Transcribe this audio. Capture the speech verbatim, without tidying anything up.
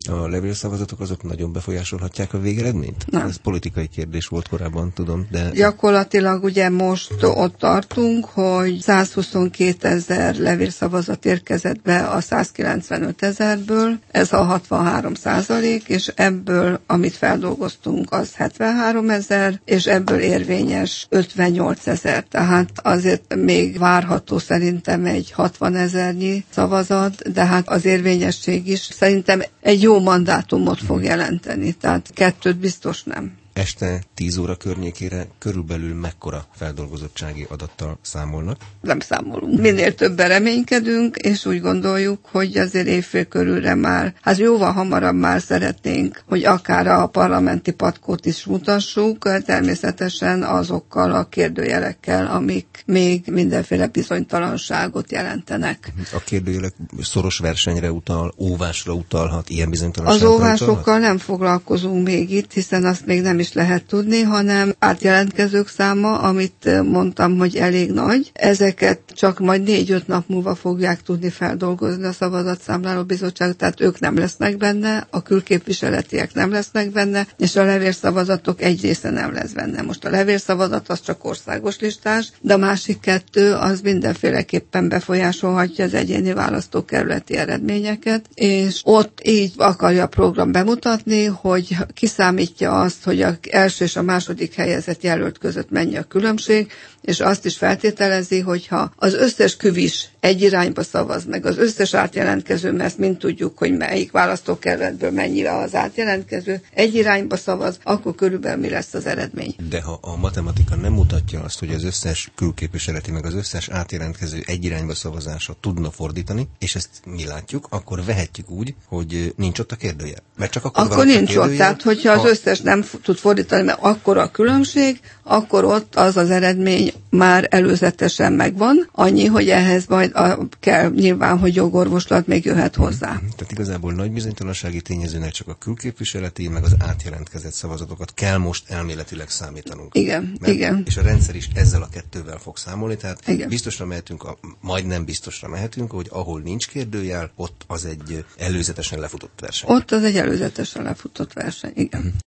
A levélszavazatok azok nagyon befolyásolhatják a végeredményt? Nem. Ez politikai kérdés volt korábban, tudom, de... Gyakorlatilag ugye most ott tartunk, hogy százhuszonkétezer levélszavazat érkezett be a százkilencvenöt ezerből, ez a hatvanhárom százalék, és ebből, amit feldolgoztunk, az hetvenhárom ezer, és ebből érvényes ötvennyolc ezer. Tehát azért még várható szerintem egy hatvan ezernyi szavazat, de hát az érvényesség is szerintem egy jó mandátumot fog jelenteni, tehát kettőt biztos nem. Este tíz óra környékére körülbelül mekkora feldolgozottsági adattal számolnak? Nem számolunk. Minél többen reménykedünk, és úgy gondoljuk, hogy azért évfél körülre már, hát jóval hamarabb már szeretnénk, hogy akár a parlamenti patkót is mutassuk, természetesen azokkal a kérdőjelekkel, amik még mindenféle bizonytalanságot jelentenek. A kérdőjelek szoros versenyre utal, óvásra utalhat, ilyen bizonytalanságra Az óvásokkal utalhat? nem foglalkozunk még itt, hiszen azt még nem is lehet tudni, hanem átjelentkezők száma, amit mondtam, hogy elég nagy. Ezeket csak majd négy-öt nap múlva fogják tudni feldolgozni a szavazatszámláló bizottság, tehát ők nem lesznek benne, a külképviseletiek nem lesznek benne, és a levélszavazatok egy része nem lesz benne. Most a levélszavazat az csak országos listás, de a másik kettő az mindenféleképpen befolyásolhatja az egyéni választókerületi eredményeket, és ott így akarja a program bemutatni, hogy kiszámítja azt, hogy a első és a második helyezett jelölt között mennyi a különbség, és azt is feltételezi, hogyha az összes küvis egy irányba szavaz, meg az összes átjelentkező, mert ezt mind tudjuk, hogy melyik választókerületből mennyire az átjelentkező, egy irányba szavaz, akkor körülbelül mi lesz az eredmény. De ha a matematika nem mutatja azt, hogy az összes külképviseleti, meg az összes átjelentkező egy irányba szavazása tudna fordítani, és ezt mi látjuk, akkor vehetjük úgy, hogy nincs ott a kérdőjel. Mert csak akkor, akkor nincs kérdőjel, ott, tehát hogyha ha... az összes nem tud fordítani, mert akkor a különbség, akkor ott az az eredmény már előzetesen megvan, annyi, hogy ehhez majd a, kell nyilván, hogy jogorvoslat még jöhet hozzá. Tehát igazából nagy bizonytalansági tényezőnek csak a külképviseleti, meg az átjelentkezett szavazatokat kell most elméletileg számítanunk. Igen, Mert, igen. És a rendszer is ezzel a kettővel fog számolni, tehát igen. biztosra mehetünk, a, majdnem biztosra mehetünk, hogy ahol nincs kérdőjel, ott az egy előzetesen lefutott verseny. Ott az egy előzetesen lefutott verseny, igen.